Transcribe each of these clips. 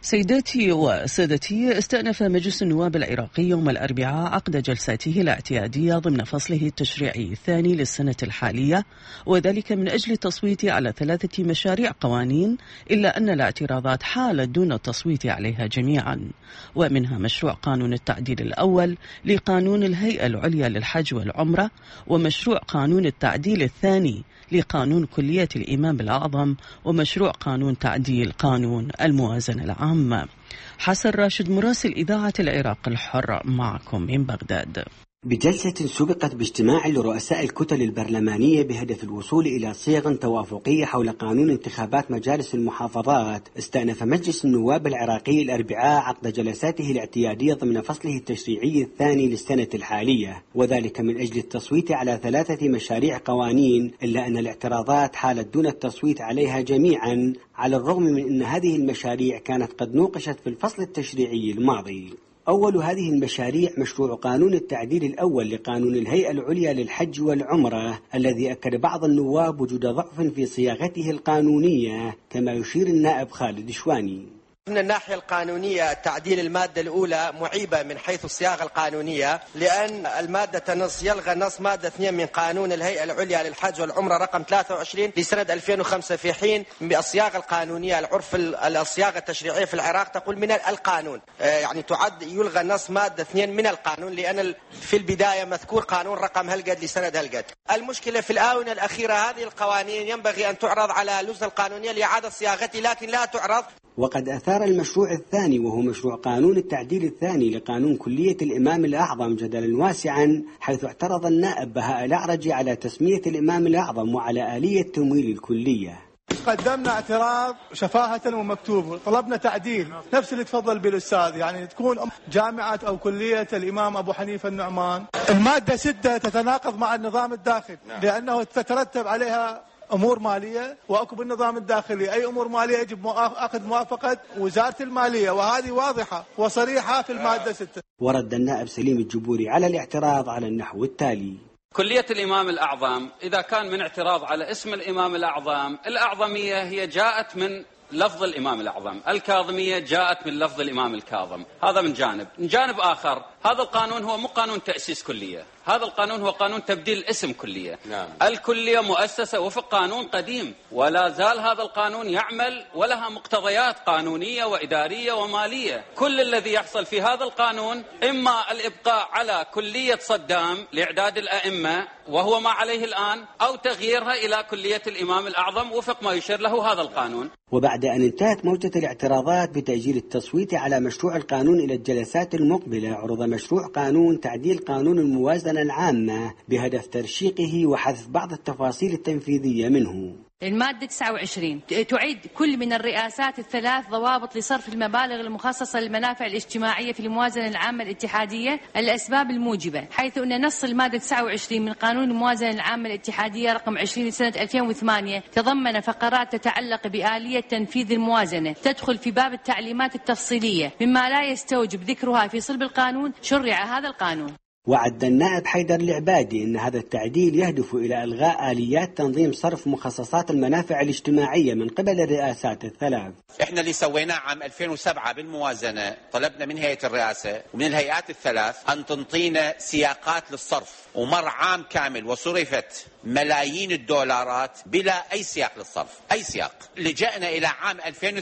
سيداتي وسادتي، استأنف مجلس النواب العراقي يوم الأربعاء عقد جلساته الاعتيادية ضمن فصله التشريعي الثاني للسنة الحالية، وذلك من أجل التصويت على 3 مشاريع قوانين، إلا أن الاعتراضات حالت دون التصويت عليها جميعا، ومنها مشروع قانون التعديل الأول لقانون الهيئة العليا للحج والعمرة، ومشروع قانون التعديل الثاني لقانون كلية الإمام الأعظم، ومشروع قانون تعديل قانون الموازنة العامة. حسن راشد، مراسل إذاعة العراق الحر، معكم من بغداد. بجلسة سبقت باجتماع لرؤساء الكتل البرلمانية بهدف الوصول إلى صيغ توافقية حول قانون انتخابات مجالس المحافظات، استأنف مجلس النواب العراقي الأربعاء عقد جلساته الاعتيادية ضمن فصله التشريعي الثاني للسنة الحالية، وذلك من أجل التصويت على 3 مشاريع قوانين، إلا أن الاعتراضات حالت دون التصويت عليها جميعا، على الرغم من أن هذه المشاريع كانت قد نوقشت في الفصل التشريعي الماضي. أول هذه المشاريع مشروع قانون التعديل الأول لقانون الهيئة العليا للحج والعمرة، الذي أكد بعض النواب وجود ضعف في صياغته القانونية، كما يشير النائب خالد شواني. من الناحية القانونية تعديل المادة الأولى معيبة من حيث الصياغة القانونية، لأن المادة نص يلغى نص مادة 2 من قانون الهيئة العليا للحج والعمرة رقم 23 لسنة 2005، في حين بالصياغة القانونية العرف الصياغة التشريعية في العراق تقول من القانون، يعني تعد يلغى نص مادة 2 من القانون، لأن في البداية مذكور قانون رقم هلقد لسنة هلقد. المشكلة في الآونة الأخيرة هذه القوانين ينبغي أن تعرض على اللجنة القانونية لإعادة صياغتها، لكن لا تعرض. وقد أثار المشروع الثاني وهو مشروع قانون التعديل الثاني لقانون كلية الإمام الأعظم جدلا واسعا، حيث اعترض النائب بهاء الأعرجي على تسمية الإمام الأعظم وعلى آلية تمويل الكلية. قدمنا اعتراض شفاهة ومكتوب، طلبنا تعديل نفس اللي تفضل بالأستاذ، يعني تكون جامعة أو كلية الإمام أبو حنيفة النعمان. المادة 6 تتناقض مع النظام الداخلي، لأنه تترتب عليها أمور مالية، وأكو بالنظام الداخلي أي أمور مالية يجب أخذ موافقة وزارة المالية، وهذه واضحة وصريحة في المادة 6. ورد النائب سليم الجبوري على الاعتراض على النحو التالي: كلية الإمام الأعظم إذا كان من اعتراض على اسم الإمام الأعظم، الأعظمية هي جاءت من لفظ الإمام الأعظم، الكاظمية جاءت من لفظ الإمام الكاظم، هذا من جانب. من جانب آخر، هذا القانون هو مو قانون تأسيس كلية، هذا القانون هو قانون تبديل اسم كلية. الكلية مؤسسة وفق قانون قديم، ولا زال هذا القانون يعمل ولها مقتضيات قانونية وإدارية ومالية. كل الذي يحصل في هذا القانون إما الإبقاء على كلية صدام لإعداد الأئمة وهو ما عليه الآن، أو تغييرها إلى كلية الإمام الأعظم وفق ما يشير له هذا القانون. وبعد أن انتهت موجة الاعتراضات بتأجيل التصويت على مشروع القانون إلى الجلسات المقبلة، عرض مشروع قانون تعديل قانون الموازنة العامة بهدف ترشيقه وحذف بعض التفاصيل التنفيذية منه. المادة 29 تعيد كل من الرئاسات الثلاث ضوابط لصرف المبالغ المخصصة للمنافع الاجتماعية في الموازنة العامة الاتحادية الأسباب الموجبة، حيث أن نص المادة 29 من قانون الموازنة العامة الاتحادية رقم 20 لسنة 2008 تضمن فقرات تتعلق بآلية تنفيذ الموازنة تدخل في باب التعليمات التفصيلية، مما لا يستوجب ذكرها في صلب القانون، شرع هذا القانون. وعد النائب حيدر العبادي أن هذا التعديل يهدف إلى إلغاء آليات تنظيم صرف مخصصات المنافع الاجتماعية من قبل الرئاسات الثلاث. احنا اللي سويناه عام 2007 بالموازنة، طلبنا من هيئة الرئاسة ومن الهيئات الثلاث أن تنطينا سياقات للصرف، ومر عام كامل وصرفت ملايين الدولارات بلا أي سياق للصرف، أي سياق. لجأنا إلى عام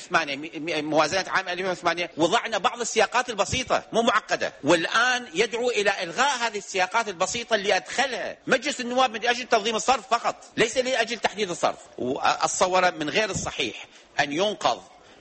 2008 موازنة عام 2008 وضعنا بعض السياقات البسيطة مو معقدة، والآن يدعو إلى إلغاء هذه السياقات البسيطة اللي أدخلها مجلس النواب من أجل تنظيم الصرف فقط، ليس لأجل تحديد الصرف. والصورة من غير الصحيح أن ينقض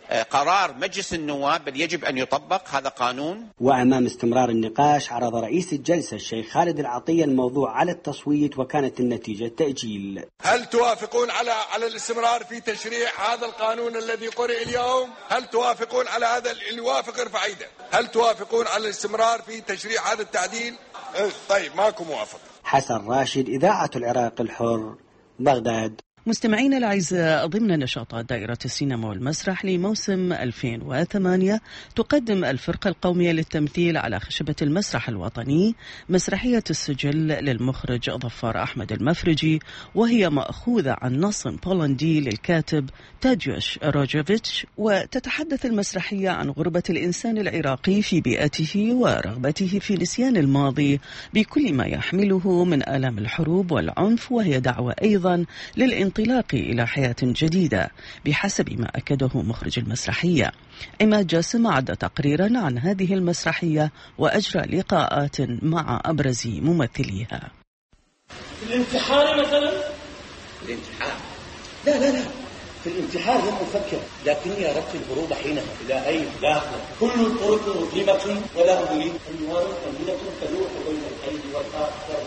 قرار مجلس النواب، بل يجب أن يطبق هذا قانون. وأمام استمرار النقاش عرض رئيس الجلسة الشيخ خالد العطية الموضوع على التصويت، وكانت النتيجة تأجيل. هل توافقون على الاستمرار في تشريع هذا القانون الذي قرئ اليوم؟ هل توافقون على هذا؟ اللي يوافق ارفع ايده. هل توافقون على الاستمرار في تشريع هذا التعديل؟ طيب، ماكو موافقة. حسن راشد، إذاعة العراق الحر، بغداد. مستمعينا الأعزاء، ضمن نشاطات دائرة السينما والمسرح لموسم 2008 تقدم الفرقة القومية للتمثيل على خشبة المسرح الوطني مسرحية السجل للمخرج ظفار أحمد المفرجي، وهي مأخوذة عن نص بولندي للكاتب تاديوش روجوفيتش. وتتحدث المسرحية عن غربة الإنسان العراقي في بيئته ورغبته في نسيان الماضي بكل ما يحمله من آلام الحروب والعنف، وهي دعوة أيضا للانطلاق إلى حياة جديدة بحسب ما أكده مخرج المسرحية. عماد جاسم عد تقريرا عن هذه المسرحية وأجرى لقاءات مع أبرز ممثليها. الانتحار مثلا؟ الانتحار؟ لا في الانتحار لم أفكر، لكني أردت الهروب حينها. إلى أين؟ لا أخلق. كل الطرق مظلمة ولا أريد أنوار قليلة تلوح بين الأيدي والآخر.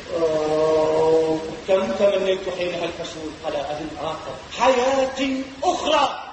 كم تمنيت حينها الحصول على أهل آخر، حياة أخرى.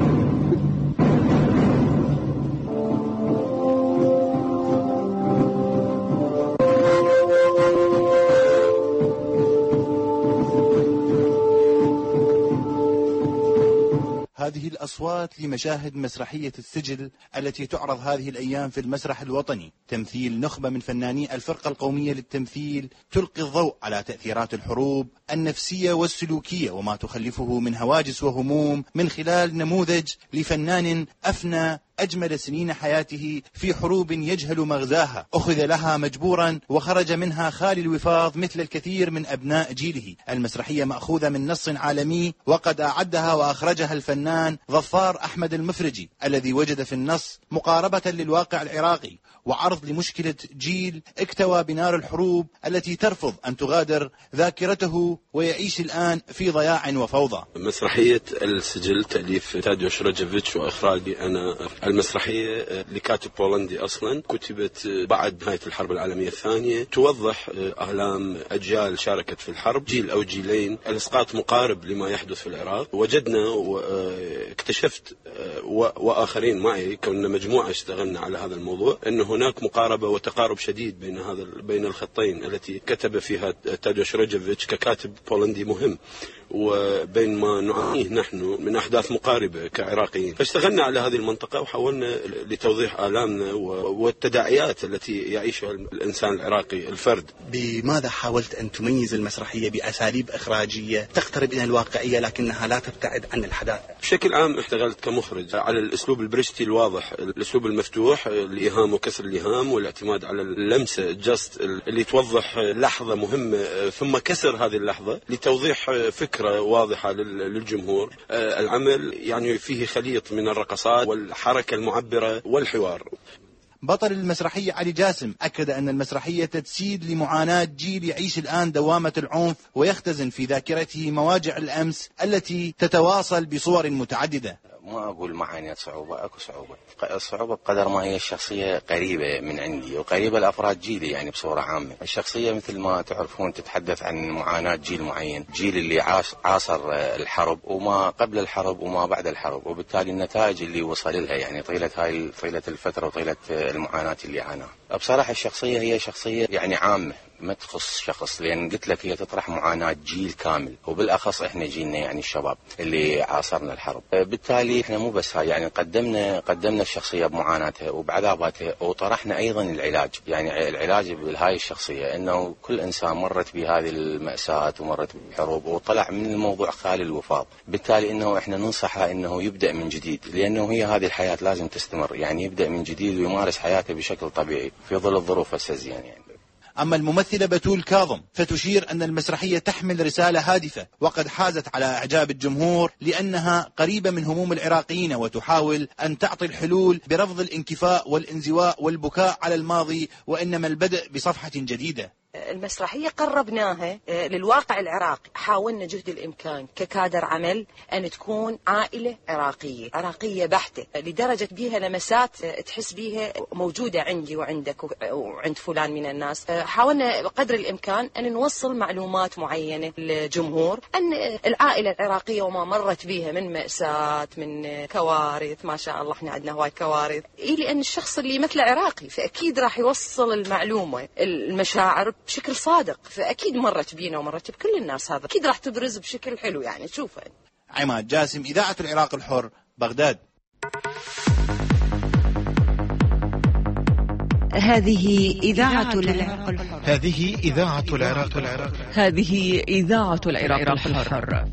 هذه الأصوات لمشاهد مسرحية السجل التي تعرض هذه الأيام في المسرح الوطني، تمثيل نخبة من فناني الفرقة القومية للتمثيل تلقي الضوء على تأثيرات الحروب النفسية والسلوكية وما تخلفه من هواجس وهموم، من خلال نموذج لفنان أفنى أجمل سنين حياته في حروب يجهل مغزاها، أخذ لها مجبورا وخرج منها خالي الوفاض مثل الكثير من أبناء جيله. المسرحية مأخوذة من نص عالمي وقد أعدها وأخرجها الفنان ظفار أحمد المفرجي، الذي وجد في النص مقاربة للواقع العراقي وعرض لمشكلة جيل اكتوى بنار الحروب التي ترفض أن تغادر ذاكرته ويعيش الآن في ضياع وفوضى. مسرحية السجل تأليف تاديوش روجوفيتش وإخراجي أنا. المسرحية لكاتب بولندي أصلا، كتبت بعد نهاية الحرب العالمية الثانية، توضح آلام أجيال شاركت في الحرب، جيل أو جيلين. الإسقاط مقارب لما يحدث في العراق. وجدنا واكتشفت وآخرين معي كنا مجموعة اشتغلنا على هذا الموضوع، أن هناك مقاربة وتقارب شديد بين الخطين التي كتب فيها تاديوش روجوفيتش ككاتب بولندي مهم، وبين ما نعانيه نحن من أحداث مقاربة كعراقيين. فاشتغلنا على هذه المنطقة وحاولنا لتوضيح آلامنا والتداعيات التي يعيشها الإنسان العراقي الفرد. بماذا حاولت أن تميز المسرحية بأساليب إخراجية تقترب من الواقعية لكنها لا تبتعد عن الحداثة؟ بشكل عام اشتغلت كمخرج على الأسلوب البرشتي الواضح، الأسلوب المفتوح، الإيهام وكسر الإيهام، والاعتماد على اللمسة جاست اللي توضح لحظة مهمة ثم كسر هذه اللحظة لتوضيح فكرة واضحة للجمهور. العمل يعني فيه خليط من الرقصات والحركة المعبرة والحوار. بطل المسرحية علي جاسم أكد أن المسرحية تجسيد لمعاناة جيل يعيش الآن دوامة العنف ويختزن في ذاكرته مواجع الأمس التي تتواصل بصور متعددة. ما أقول معاناة صعوبة، أكو صعوبة. الصعوبة بقدر ما هي الشخصية قريبة من عندي وقريبة لأفراد جيلي يعني بصورة عامة. الشخصية مثل ما تعرفون تتحدث عن معاناة جيل معين، جيل اللي عاصر الحرب وما قبل الحرب وما بعد الحرب، وبالتالي النتائج اللي وصل لها يعني طيلة الفترة وطيلة المعاناة اللي عاناها. بصراحة الشخصية هي شخصية يعني عامة ما تخص شخص، لأن قلت لك هي تطرح معاناة جيل كامل، وبالأخص إحنا جيلنا يعني الشباب اللي عاصرنا الحرب. بالتالي إحنا مو بس هاي يعني قدمنا الشخصية بمعاناتها وبعذاباتها، وطرحنا أيضا العلاج، يعني العلاج بهاي الشخصية إنه كل إنسان مرت بهذه المأساة ومرت بحروب وطلع من الموضوع خالي الوفاض. بالتالي إنه إحنا ننصحه إنه يبدأ من جديد، لأنه هي هذه الحياة لازم تستمر، يعني يبدأ من جديد ويمارس حياته بشكل طبيعي في ظل الظروف السيئة يعني. أما الممثلة بتول كاظم فتشير أن المسرحية تحمل رسالة هادفة وقد حازت على إعجاب الجمهور لأنها قريبة من هموم العراقيين وتحاول أن تعطي الحلول برفض الانكفاء والانزواء والبكاء على الماضي، وإنما البدء بصفحة جديدة. المسرحية قربناها للواقع العراقي، حاولنا جهد الإمكان ككادر عمل أن تكون عائلة عراقية بحتة، لدرجة بيها لمسات تحس بيها موجودة عندي وعندك وعند فلان من الناس. حاولنا بقدر الإمكان أن نوصل معلومات معينة للجمهور أن العائلة العراقية وما مرت بيها من مأساة من كوارث، ما شاء الله احنا عندنا هواي كوارث، لأن الشخص اللي مثل عراقي فأكيد راح يوصل المعلومة المشاعر بشكل صادق، فأكيد مرت بينا ومرت بكل الناس، هذا أكيد راح تبرز بشكل حلو يعني. شوفها. عماد جاسم، إذاعة العراق الحر، بغداد. هذه إذاعة العراق الحر. هذه إذاعة العراق الحر. هذه إذاعة العراق الحر.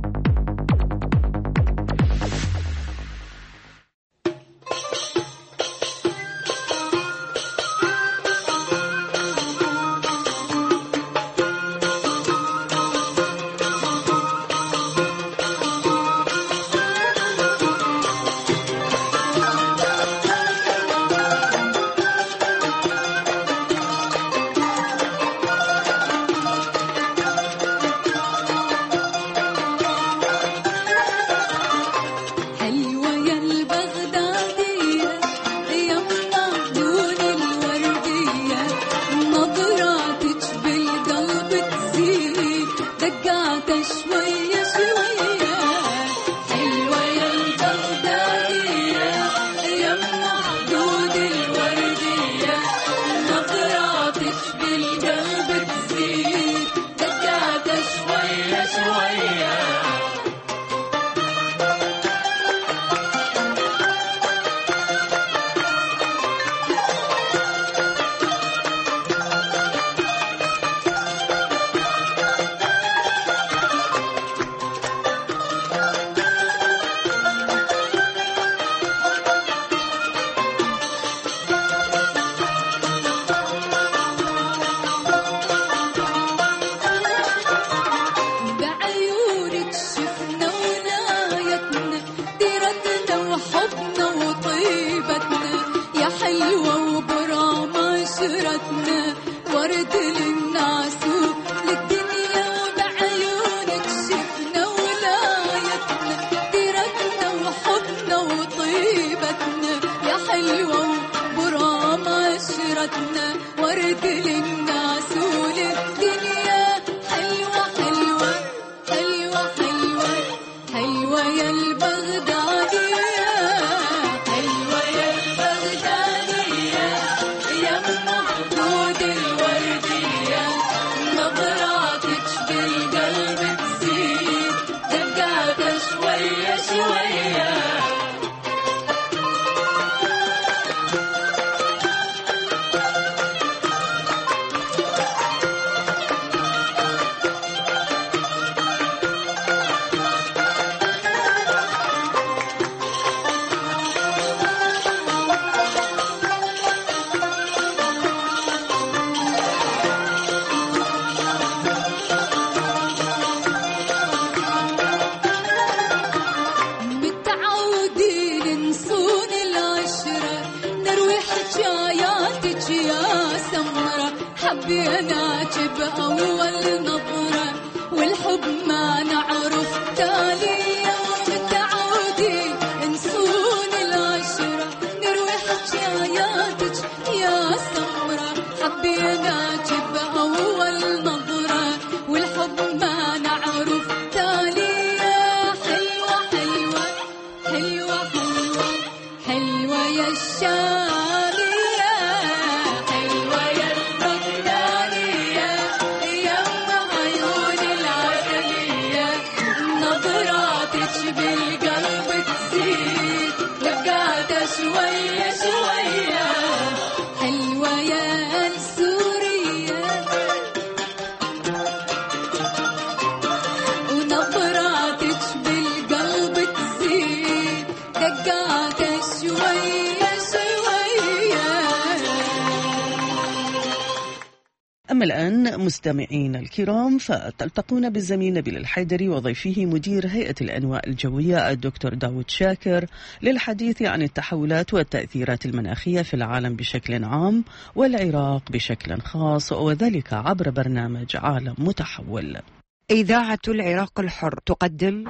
أما الآن مستمعين الكرام فتلتقون بالزميل نبيل الحيدري وضيفه مدير هيئة الأنواء الجوية الدكتور داود شاكر للحديث عن التحولات والتأثيرات المناخية في العالم بشكل عام والعراق بشكل خاص، وذلك عبر برنامج عالم متحول. إذاعة العراق الحر تقدم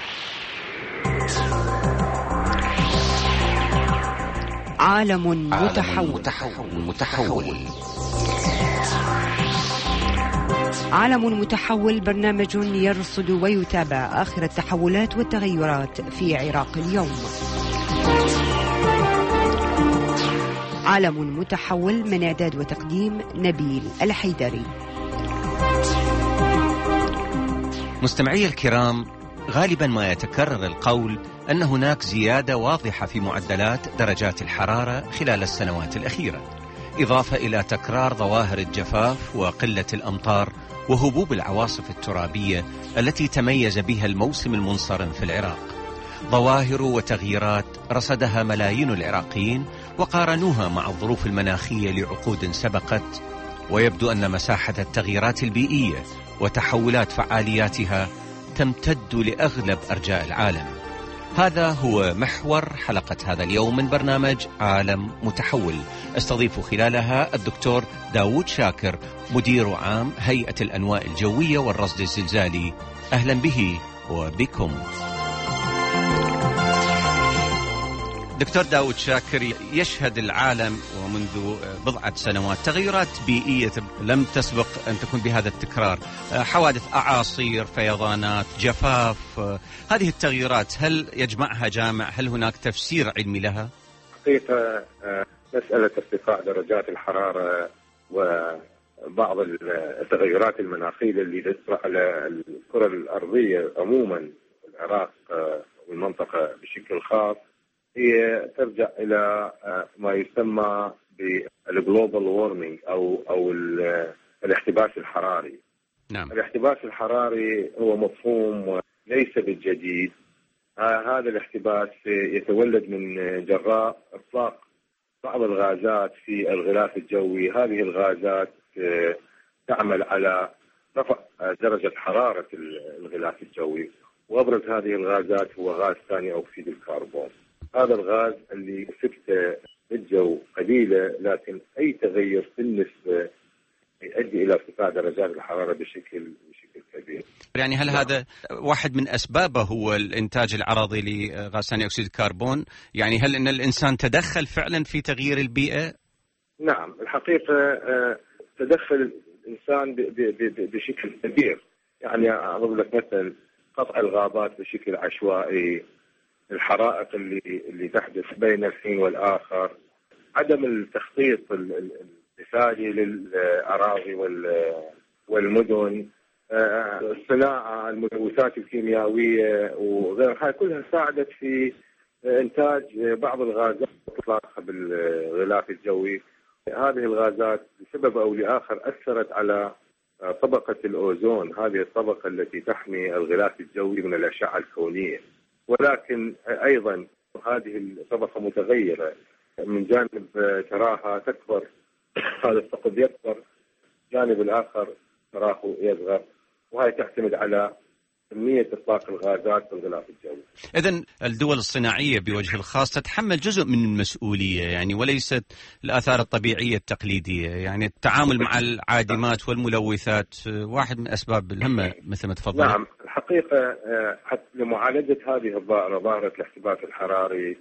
عالم متحول. عالم متحول برنامج يرصد ويتابع آخر التحولات والتغيرات في عراق اليوم. عالم متحول، من إعداد وتقديم نبيل الحيدري. مستمعي الكرام، غالبا ما يتكرر القول أن هناك زيادة واضحة في معدلات درجات الحرارة خلال السنوات الأخيرة، إضافة إلى تكرار ظواهر الجفاف وقلة الأمطار وهبوب العواصف الترابية التي تميز بها الموسم المنصرم في العراق. ظواهر وتغييرات رصدها ملايين العراقيين وقارنوها مع الظروف المناخية لعقود سبقت، ويبدو أن مساحة التغييرات البيئية وتحولات فعالياتها تمتد لأغلب أرجاء العالم. هذا هو محور حلقة هذا اليوم من برنامج عالم متحول، استضيف خلالها الدكتور داود شاكر، مدير عام هيئة الأنواء الجوية والرصد الزلزالي. أهلا به وبكم. دكتور داود شاكر، يشهد العالم ومنذ بضعة سنوات تغيرات بيئية لم تسبق أن تكون بهذا التكرار، حوادث أعاصير، فيضانات، جفاف. هذه التغييرات هل يجمعها جامع؟ هل هناك تفسير علمي لها؟ حقيقة مسألة ارتفاع درجات الحرارة وبعض التغيرات المناخية اللي تطرأ على الكرة الأرضية عموما، العراق والمنطقة بشكل خاص، هي ترجع إلى ما يسمى بالجلوبال وورمينج أو الاحتباس الحراري. نعم. الاحتباس الحراري هو مفهوم ليس بالجديد. هذا الاحتباس يتولد من جراء إطلاق بعض الغازات في الغلاف الجوي. هذه الغازات تعمل على رفع درجة حرارة الغلاف الجوي، وأبرز هذه الغازات هو غاز ثاني أكسيد الكربون. هذا الغاز اللي نسبته بالجو قليلة، لكن أي تغير في النسبة يؤدي إلى ارتفاع درجات الحرارة بشكل كبير. يعني هل هذا واحد من أسبابه هو الإنتاج العرضي لغاز ثاني أكسيد الكربون؟ يعني هل أن الإنسان تدخل فعلا في تغيير البيئة؟ نعم، الحقيقة تدخل الإنسان بشكل كبير. يعني أضرب لك مثل قطع الغابات بشكل عشوائي، الحرائق اللي تحدث بين الحين والآخر، عدم التخطيط المثالي للأراضي والمدن، الصناعة، الملوثات الكيميائية وغيرها، كلها ساعدت في إنتاج بعض الغازات وإطلاقها بالغلاف الجوي. هذه الغازات بسبب أو لآخر أثرت على طبقة الأوزون، هذه الطبقة التي تحمي الغلاف الجوي من الأشعة الكونية. ولكن أيضا هذه الطبقة متغيرة، من جانب تراها تكبر، هذا الثقب يكبر، جانب الآخر تراه يصغر، وهي تعتمد على كمية إطلاق الغازات في الغلاف الجوي. إذن الدول الصناعية بوجه الخاص تتحمل جزء من المسؤولية، يعني وليست الآثار الطبيعية التقليدية. يعني التعامل مع العادمات والملوثات واحد من أسباب الهمة مثل ما تفضل. نعم، الحقيقة حتى لمعالجة هذه الظاهرة، ظاهرة الاحتباس الحراري،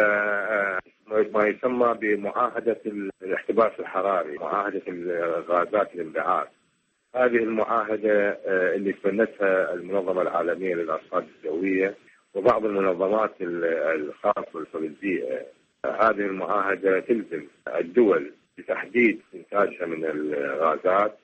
ما يسمى بمعاهدة الاحتباس الحراري، معاهدة غازات الانبعاث. هذه المعاهدة اللي تبنتها المنظمة العالمية للأرصاد الجوية وبعض المنظمات الخاصة بالبيئة. هذه المعاهدة تلزم الدول بتحديد إنتاجها من الغازات،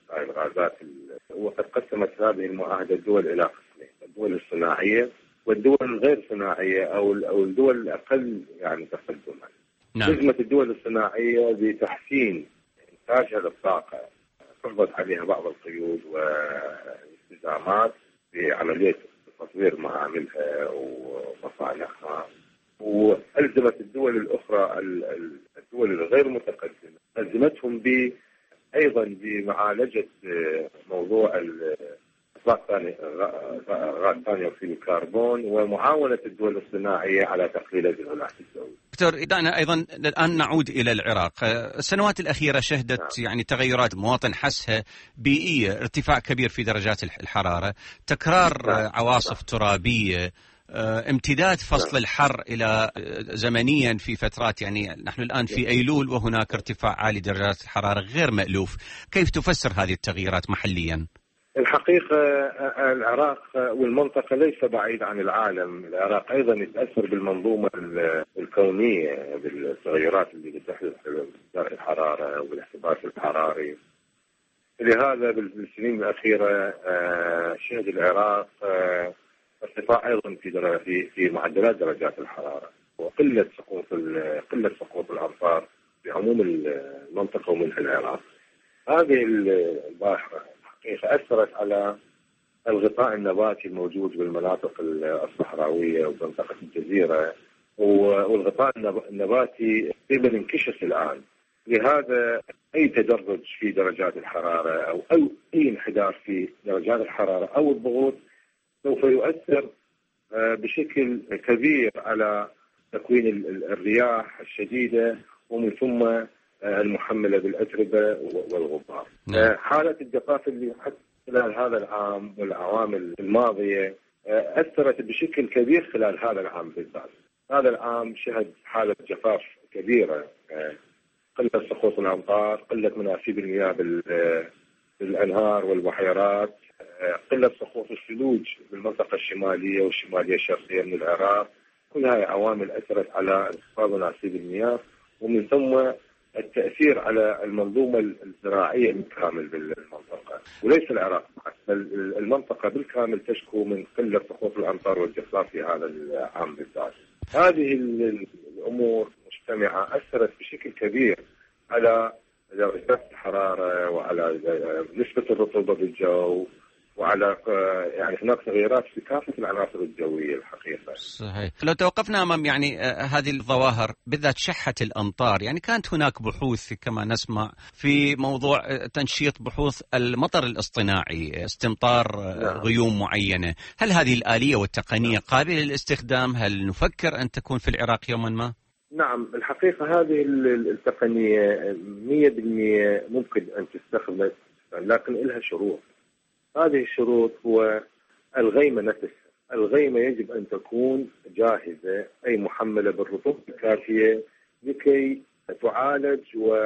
وقد قسمت هذه المعاهدة الدول إلى قسمين: الدول الصناعية والدول الغير صناعية أو الدول الأقل يعني تقدما. نعم. لزمت الدول الصناعية بتحسين إنتاجها للطاقة، فرضت عليها بعض القيود والالتزامات في عملية تطوير معاملها ومصانعها، وألزمت الدول الأخرى، الدول الغير متقدمة، ألزمتهم أيضا بمعالجة موضوع إطلاق غاز ثاني أكسيد الكربون ومعاونة الدول الصناعية على تقليل الغلاف الجوي. دكتور، أيضا الآن نعود إلى العراق. السنوات الأخيرة شهدت يعني تغيرات المواطن حسها بيئية، ارتفاع كبير في درجات الحرارة، تكرار عواصف ترابية، امتداد فصل الحر إلى زمنيا في فترات، يعني نحن الآن في أيلول وهناك ارتفاع عالي درجات الحرارة غير مألوف. كيف تفسر هذه التغييرات محليا؟ الحقيقة والمنطقة ليس بعيد عن العالم. العراق أيضا يتأثر بالمنظومة الكونية بالتغيرات اللي بتحدث في درجة الحرارة والاحتباس الحراري. لهذا بالسنين الأخيرة شهد العراق ارتفاع أيضا في معدلات درجات الحرارة وقلة سقوط الأمطار في عموم المنطقة ومنها العراق. هذه الظاهرة حقيقة أثرت على الغطاء النباتي الموجود بالمناطق الصحراوية ومنطقة الجزيرة، والغطاء النباتي تقريبا انكشف الآن. لهذا أي تدرج في درجات الحرارة أو أي انحدار في درجات الحرارة أو الضغوط سوف يؤثر بشكل كبير على تكوين الرياح الشديدة ومن ثم المحملة بالأتربة والغبار. حالة الجفاف اللي حتى خلال هذا العام والعوامل الماضية أثرت بشكل كبير خلال هذا العام بالذات. هذا العام شهد حالة جفاف كبيرة، قلة سقوط الأمطار، قلة مناسيب المياه بالأنهار والبحيرات، قلة سقوط الثلوج بالمنطقة الشمالية والشمالية الشرقية من العراق. كل هذه عوامل أثرت على انخفاض مناسيب المياه ومن ثم التأثير على المنظومة الزراعية بالكامل بالمنطقة، وليس العراق بل المنطقة بالكامل تشكو من قلة سقوط الأمطار والجفاف في هذا العام بالذات. هذه الأمور مجتمعة أثرت بشكل كبير على درجات الحرارة وعلى نسبة الرطوبة بالجو وعلى يعني هناك تغيرات في كافة العناصر الجوية الحقيقة. صحيح. لو توقفنا أمام يعني هذه الظواهر بالذات شحة الأمطار، يعني كانت هناك بحوث كما نسمع في موضوع تنشيط بحوث المطر الاصطناعي، استمطار غيوم معينة. هل هذه الآلية والتقنية قابلة للاستخدام؟ هل نفكر أن تكون في العراق يوما ما؟ نعم، الحقيقة هذه التقنية 100% ممكن أن تستخدم، لكن لها شروط. هذه الشروط هو الغيمة نفسها. الغيمة يجب أن تكون جاهزة أي محملة بالرطوبة الكافية لكي تعالج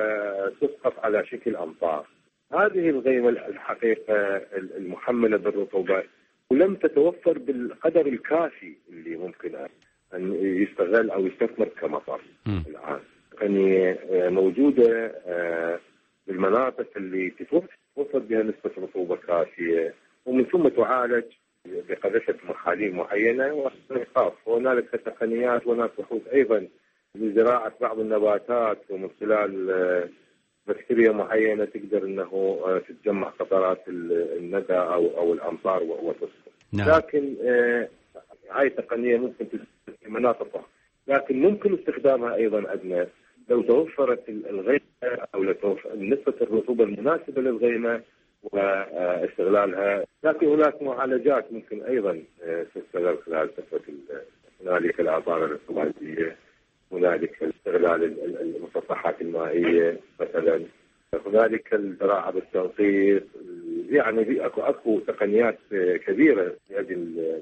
وتسقط على شكل أمطار. هذه الغيمة الحقيقة المحملة بالرطوبة ولم تتوفر بالقدر الكافي اللي ممكن أن يستغل أو يستثمر كمطر الآن. يعني موجودة بالمناطق اللي توفر بها نسبة رطوبة كافية ومن ثم تعالج بقذفة محاليل معينة وإيقاف. وهنالك تقنيات وهناك بحوث أيضا لزراعة بعض النباتات ومن خلال بكتيريا معينة تقدر أنه تتجمع قطرات الندى أو الأمطار وتسقط. لكن هاي تقنية ممكن تستخدم في مناطق، لكن ممكن استخدامها أيضا أدنى لو توفرت الغيمة أو لو توفر نسبة الرطوبة المناسبة للغيمة واستغلالها. لكن هناك معالجات ممكن أيضا تستغل خلال فترة هنالك الآبار الرطوبية، هنالك استغلال المسطحات المائية مثلا، هنالك الزراعة بالتنقيط. يعني أكو تقنيات كبيرة لأجل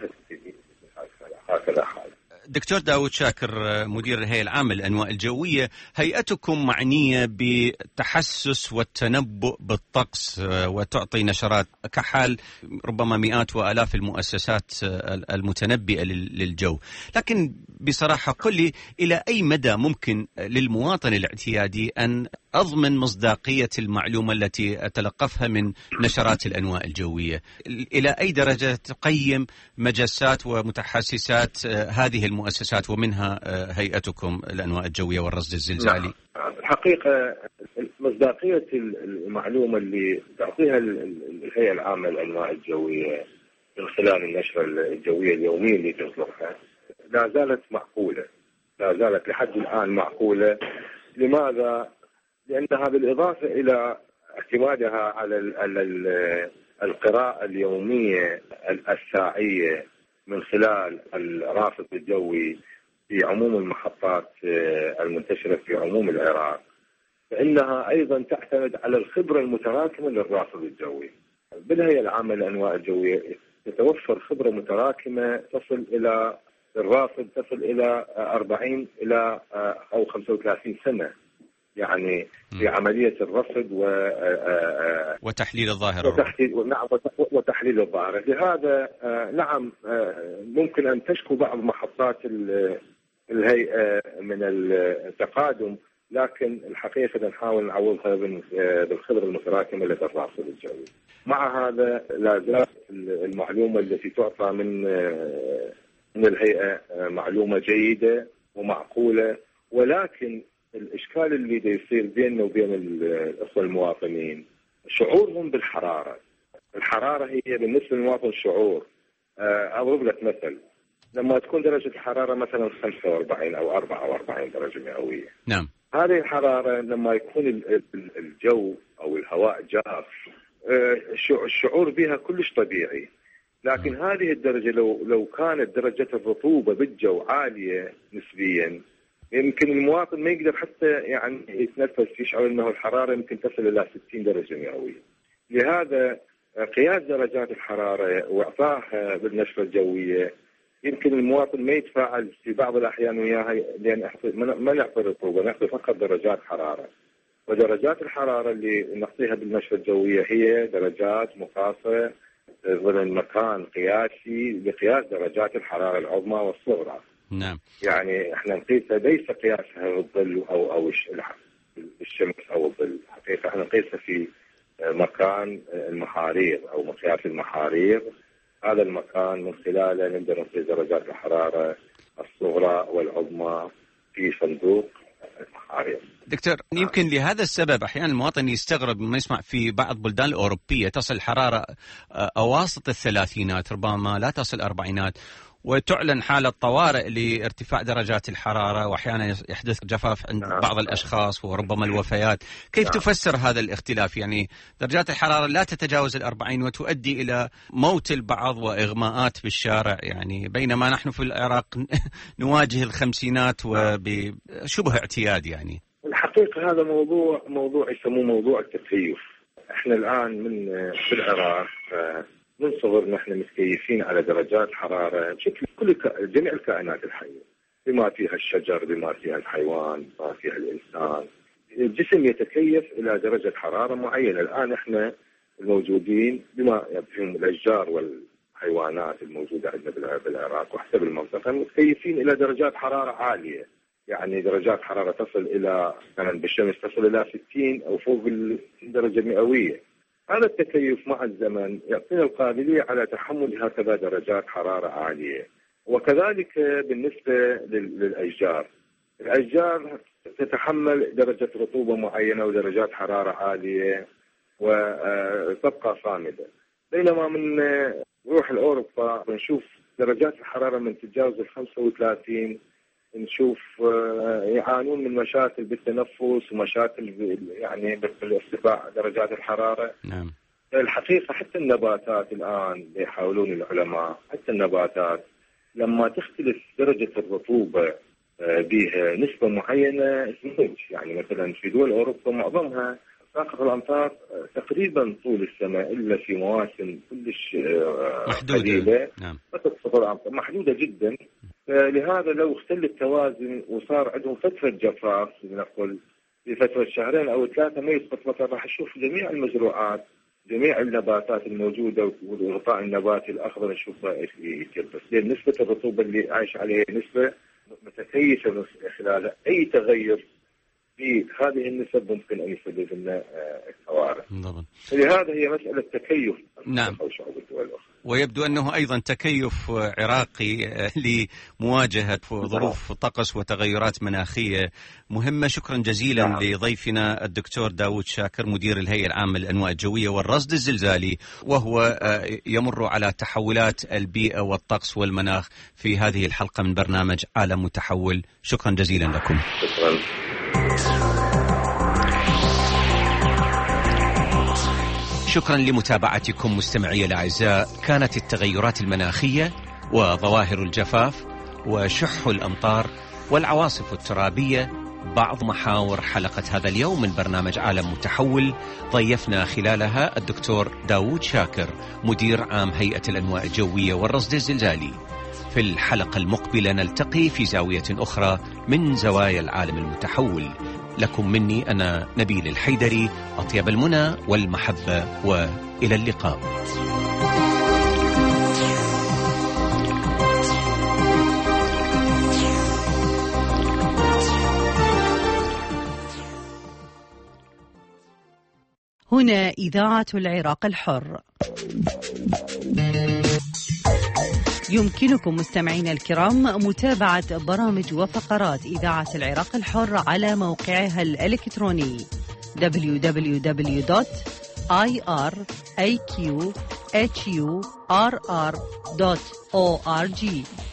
هكذا حال. دكتور داود شاكر، مدير الهيئة العامة للأنواع الجوية، هيئتكم معنية بالتحسس والتنبؤ بالطقس وتعطي نشرات كحال ربما مئات وآلاف المؤسسات المتنبئة للجو، لكن بصراحة قل لي إلى أي مدى ممكن للمواطن الاعتيادي أن أضمن مصداقية المعلومة التي أتلقفها من نشرات الأنواع الجوية؟ إلى أي درجة تقيم مجسات ومتحسسات هذه المؤسسات ومنها هيئتكم الأنواع الجوية والرصد الزلزالي؟ الحقيقة مصداقية المعلومة اللي تعطيها الهيئة العامة للأنواع الجوية من خلال النشرة الجوية اليومية اللي تصدرها لا زالت معقولة، لا زالت لحد الآن معقولة. لماذا؟ لأنها بالإضافة إلى اعتمادها على القراءة اليومية الساعية من خلال الراصد الجوي في عموم المحطات المنتشرة في عموم العراق، فإنها أيضا تعتمد على الخبرة المتراكمة للراصد الجوي. بالهيئة العامة للأنواع الجوية تتوفر خبرة متراكمة تصل إلى الراصد تصل إلى 40 إلى أو 35 سنة، يعني في عملية الرصد وتحليل الظاهرة وتحليل الظاهرة. لهذا نعم ممكن أن تشكو بعض محطات الهيئة من التقادم، لكن الحقيقة نحاول نعوضها بالخبرة المتراكمة لدى الراصد الجوي. مع هذا لا زالت المعلومة التي تعطى من الهيئة معلومة جيدة ومعقولة، ولكن الإشكال اللي يصير بيننا وبين الأخوة المواطنين شعورهم بالحرارة. الحرارة هي بالنسبة للمواطن شعور. أضرب لك مثل، لما تكون درجة الحرارة مثلا 45 أو 44 درجة مئوية، نعم، هذه الحرارة لما يكون الجو أو الهواء جاف الشعور بها كلش طبيعي. لكن هذه الدرجة لو كانت درجة الرطوبة بالجو عالية نسبيا، يمكن المواطن ما يقدر حتى يعني يتنفس، يشعر أنه الحرارة يمكن تصل إلى 60 درجة مئوية. لهذا قياس درجات الحرارة وإعطائها بالنشرة الجوية يمكن المواطن ما يتفاعل في بعض الأحيان وياها، لأن ما نعطي رطوبة، نعطي فقط درجات حرارة. ودرجات الحرارة اللي نعطيها بالنشرة الجوية هي درجات مقاسة ضمن مكان قياسي لقياس درجات الحرارة العظمى والصغرى. نعم. يعني احنا نقيسها ليس قياسها بالظل او الشمس او الظل، حقيقة احنا نقيسها في مكان المحارير او مقياس المحارير. هذا المكان من خلاله نقدر نقيس درجات الحرارة الصغرى والعظمى في صندوق المحارير. دكتور، يمكن لهذا السبب أحيانا المواطن يستغرب لما يسمع في بعض البلدان الأوروبية تصل الحرارة أواسط الثلاثينات، ربما لا تصل أربعينات، وتعلن حالة طوارئ لارتفاع درجات الحرارة، وأحيانا يحدث جفاف عند بعض الأشخاص وربما الوفيات. كيف تفسر هذا الاختلاف؟ يعني درجات الحرارة لا تتجاوز 40 وتؤدي إلى موت البعض وإغماءات بالشارع، يعني بينما نحن في العراق نواجه الخمسينات وبشبه اعتياد. يعني الحقيقة هذا موضوع يسموه موضوع التكيف. احنا الآن في العراق من صغرنا نحن متكيفين على درجات حرارة بشكل جميع الكائنات الحية، بما فيها الشجر، بما فيها الحيوان، بما فيها الإنسان. الجسم يتكيف إلى درجة حرارة معينة. الآن احنا الموجودين بما فيهم الأشجار والحيوانات الموجودة عندنا بالعراق وحتى بالمنطقة متكيفين إلى درجات حرارة عالية، يعني درجات حرارة تصل إلى مثلا بالشمس تصل إلى 60 أو فوق درجة مئوية. هذا التكيف مع الزمن يعطينا القابلية على تحمل هكذا درجات حرارة عالية. وكذلك بالنسبة للأشجار، الأشجار تتحمل درجة رطوبة معينة ودرجات حرارة عالية وتبقى صامدة، بينما من نروح لأوروبا نشوف درجات الحرارة من تتجاوز 35 نشوف يعانون من مشاكل بالتنفس ومشاكل يعني بارتفاع درجات الحرارة. نعم. الحقيقة حتى النباتات الآن يحاولون العلماء، حتى النباتات لما تختلف درجة الرطوبة بها نسبة معينة تنتج. يعني مثلا في دول أوروبا معظمها ساقط الأمطار تقريبا طول السنة إلا في مواسم كلش محدودة. نعم. فتسقط الأمطار محدودة جدا. لهذا لو اختل التوازن وصار عندهم فترة جفاف نقول في فترة شهرين أو 3 ما يسقط مطر، راح نشوف جميع المزروعات، جميع النباتات الموجودة والغطاء النباتي الأخضر نشوفها يتيبس، لأن نسبة الرطوبة اللي عايش عليها نسبة متكيفة من خلالها أي تغير في هذه النسب ممكن أن يسبب لنا الكوارث. لهذا هي مسألة تكيف. نعم. ويبدو أنه أيضا تكيف عراقي لمواجهة ظروف طقس وتغيرات مناخية مهمة. شكرا جزيلا لضيفنا الدكتور داود شاكر، مدير الهيئة العامة للأنواع الجوية والرصد الزلزالي، وهو يمر على تحولات البيئة والطقس والمناخ في هذه الحلقة من برنامج عالم متحول. شكرا جزيلا لكم. شكرا. شكرا لمتابعتكم مستمعي الأعزاء. كانت التغيرات المناخية وظواهر الجفاف وشح الأمطار والعواصف الترابية بعض محاور حلقة هذا اليوم من برنامج عالم متحول. ضيفنا خلالها الدكتور داود شاكر، مدير عام هيئة الأنواع الجوية والرصد الزلزالي. في الحلقة المقبلة نلتقي في زاوية أخرى من زوايا العالم المتحول. لكم مني أنا نبيل الحيدري أطيب المنى والمحبة، وإلى اللقاء. هنا إذاعة العراق الحر. يمكنكم مستمعينا الكرام متابعة برامج وفقرات إذاعة العراق الحر على موقعها الإلكتروني www.iraqhur.org.